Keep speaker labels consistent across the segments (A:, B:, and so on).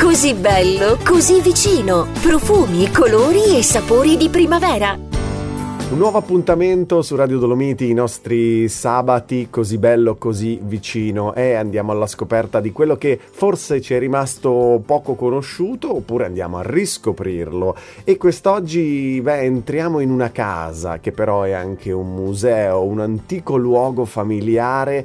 A: Così bello, così vicino. Profumi, colori e sapori di primavera.
B: Un nuovo appuntamento su Radio Dolomiti, i nostri sabati, così bello, così vicino, e andiamo alla scoperta di quello che forse ci è rimasto poco conosciuto, oppure andiamo a riscoprirlo. E quest'oggi entriamo in una casa che però è anche un museo, un antico luogo familiare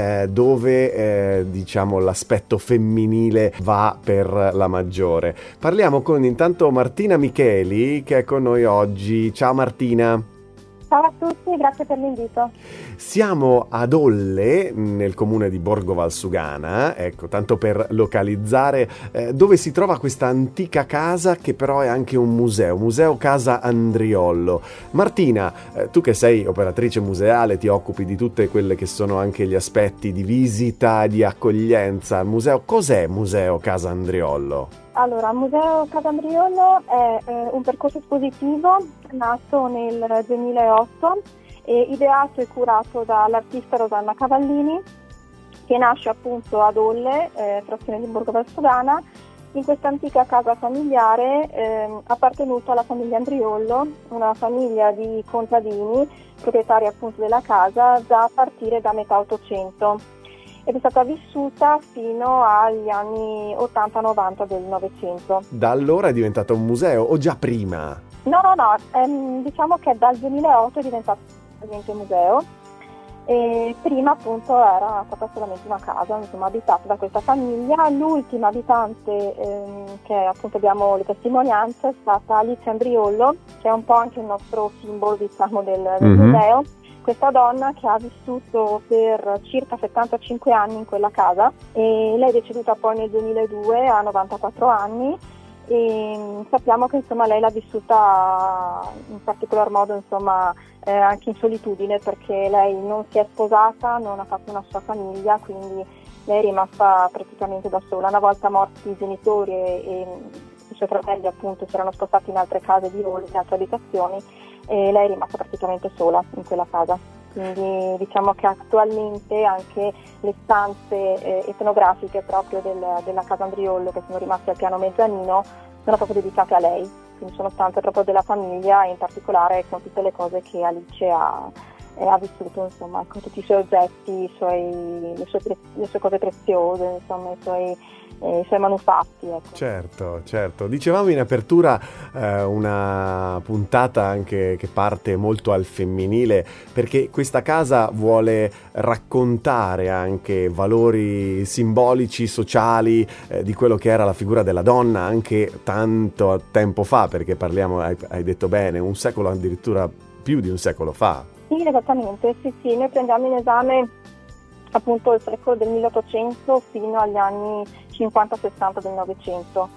B: dove diciamo l'aspetto femminile va per la maggiore. Parliamo con intanto Martina Micheli, che è con noi oggi. Ciao Martina.
C: Ciao a tutti, grazie per l'invito.
B: Siamo ad Olle, nel comune di Borgo Valsugana, ecco, tanto per localizzare, dove si trova questa antica casa che però è anche un museo Casa Andriollo. Martina, tu che sei operatrice museale, ti occupi di tutte quelle che sono anche gli aspetti di visita, di accoglienza al museo. Cos'è Museo Casa Andriollo?
C: Allora, il Museo Casa Andriollo è un percorso espositivo nato nel 2008 e ideato e curato dall'artista Rosanna Cavallini, che nasce appunto ad Olle, frazione di Borgo Valsugana, in questa antica casa familiare appartenuta alla famiglia Andriollo, una famiglia di contadini, proprietari appunto della casa, già a partire da metà Ottocento. Ed è stata vissuta fino agli anni 80-90 del Novecento.
B: Da allora è diventato un museo o già prima?
C: No, diciamo che dal 2008 è diventato un museo e prima appunto era stata solamente una casa, insomma, abitata da questa famiglia. L'ultima abitante che appunto abbiamo le testimonianze è stata Alice Andriollo, che è un po' anche il nostro simbolo, diciamo, del museo. Questa donna che ha vissuto per circa 75 anni in quella casa e lei è deceduta poi nel 2002 a 94 anni e sappiamo che insomma lei l'ha vissuta in particolar modo insomma anche in solitudine, perché lei non si è sposata, non ha fatto una sua famiglia, quindi lei è rimasta praticamente da sola. Una volta morti i genitori e i suoi fratelli appunto si erano spostati in altre case di Olle, in altre abitazioni, e lei è rimasta praticamente sola in quella casa. Quindi diciamo che attualmente anche le stanze etnografiche proprio della casa Andriollo, che sono rimaste al piano mezzanino, sono proprio dedicate a lei, quindi sono stanze proprio della famiglia e in particolare con tutte le cose che Alice ha vissuto, insomma, con tutti i suoi oggetti, le sue cose preziose, insomma, i suoi manufatti. Ecco.
B: Certo. Dicevamo in apertura una puntata anche che parte molto al femminile, perché questa casa vuole raccontare anche valori simbolici, sociali, di quello che era la figura della donna anche tanto tempo fa, perché parliamo, hai detto bene, un secolo, addirittura più di un secolo fa.
C: Sì, esattamente, sì, noi prendiamo in esame appunto il secolo del 1800 fino agli anni 50-60 del Novecento.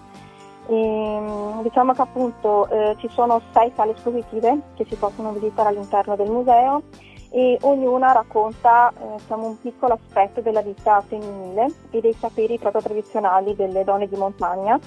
C: Diciamo che appunto ci sono 6 sale espositive che si possono visitare all'interno del museo e ognuna racconta un piccolo aspetto della vita femminile e dei saperi proprio tradizionali delle donne di montagna.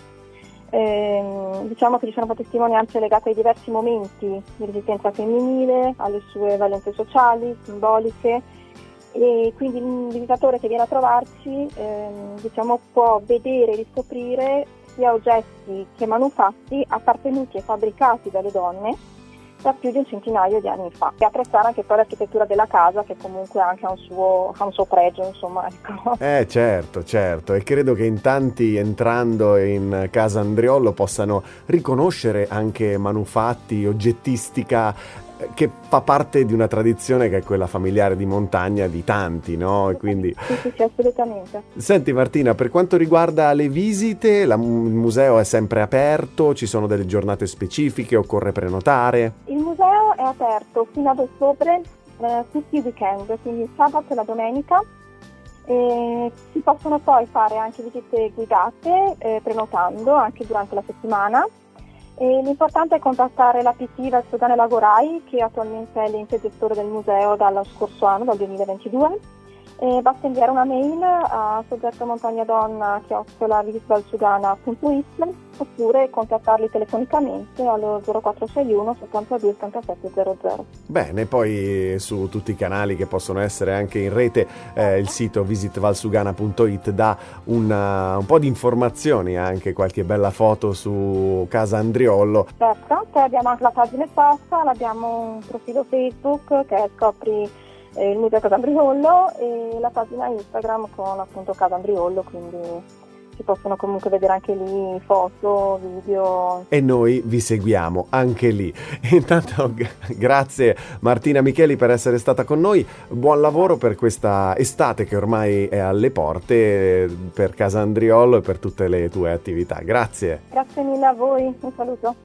C: Diciamo che ci sono testimonianze legate ai diversi momenti di resistenza femminile, alle sue valenze sociali, simboliche, e quindi il visitatore che viene a trovarci può vedere e riscoprire sia oggetti che manufatti appartenuti e fabbricati dalle donne da più di un centinaio di anni fa, e apprezzare anche poi l'architettura della casa, che comunque anche ha un suo pregio, insomma, ecco.
B: Certo, e credo che in tanti, entrando in Casa Andriollo, possano riconoscere anche manufatti, oggettistica che fa parte di una tradizione che è quella familiare di montagna di tanti, no? E quindi...
C: Sì, assolutamente.
B: Senti Martina, per quanto riguarda le visite, il museo è sempre aperto, ci sono delle giornate specifiche, occorre prenotare?
C: Il museo è aperto fino ad ottobre, tutti i weekend, quindi il sabato e la domenica. Si possono poi fare anche visite guidate prenotando anche durante la settimana. E l'importante è contattare la PT verso Dane Lagorai, che attualmente è l'ente gestore del museo dallo scorso anno, dal 2022, Basta inviare una mail a soggettomontagnadonna@visitvalsugana.it oppure contattarli telefonicamente allo 0461 72 77 00.
B: Bene, poi su tutti i canali che possono essere anche in rete, il sito visitvalsugana.it dà un po' di informazioni, anche qualche bella foto su Casa Andriollo.
C: Certo, poi abbiamo anche la pagina social, abbiamo un profilo Facebook che è Scopri il Museo Casa Andriollo e la pagina Instagram con appunto Casa Andriollo, quindi si possono comunque vedere anche lì foto, video.
B: E noi vi seguiamo anche lì. Intanto grazie Martina Micheli per essere stata con noi, buon lavoro per questa estate che ormai è alle porte, per Casa Andriollo e per tutte le tue attività. Grazie.
C: Grazie mille a voi, un saluto.